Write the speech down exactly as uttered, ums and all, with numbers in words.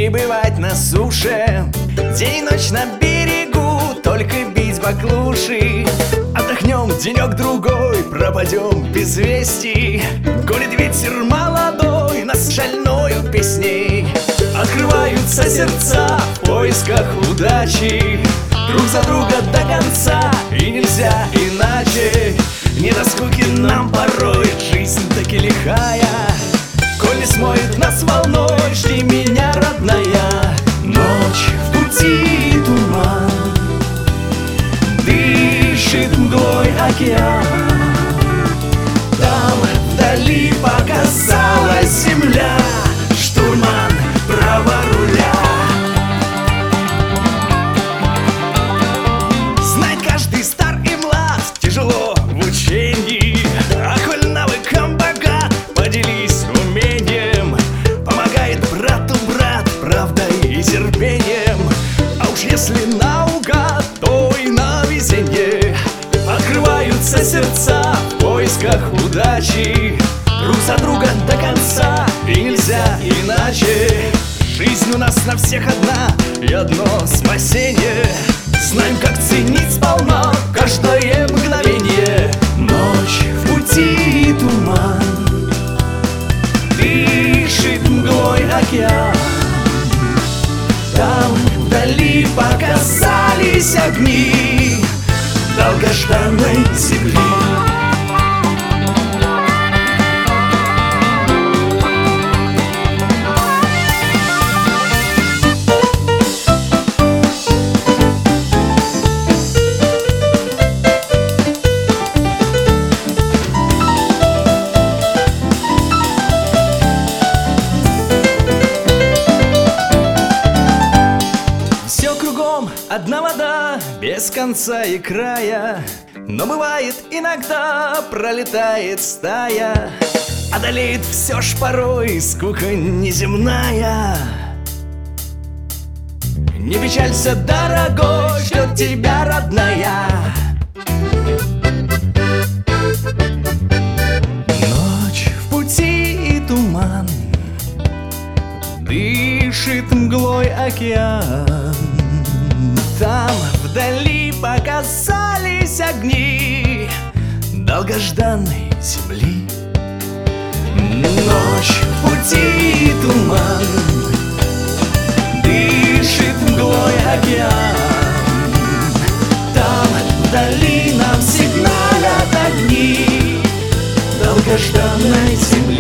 и бывать на суше. День и ночь на берегу, только бить баклуши. Отдохнем денек-другой, пропадем без вести. Гонит ветер молодой нас шальною песней. Открываются сердца в поисках удачи, друг за друга до конца, и нельзя иначе. Не до скуки нам порой, жизнь таки лихая. Коль не смоет нас волной, жди меня, родная. Ночь в пути, туман, дышит мглой океан. Там вдали показалась земля, штурман право руля. Знает каждый стар и млад, тяжело в учении. А коль навыком богат, поделись умением. Помогает брату брат правдой и терпением. А уж если наугад, то и на везенье. Открываются сердца в поисках удачи, друг за друга до конца, и нельзя иначе. Жизнь у нас на всех одна, и одно спасение. Знаем, как ценить сполна каждое мгновение. Ночь в пути, туман, дышит мглой океан. Там вдали показались огни долгожданной земли. Одна вода, без конца и края. Но бывает иногда, пролетает стая, одолеет все ж порой скука неземная. Не печалься, дорогой, ждет тебя родная. Ночь в пути и туман, дышит мглой океан. Там вдали показались огни долгожданной земли. Ночь в пути, туман, дышит мглой океан. Там вдали нам сигналят огни долгожданной земли.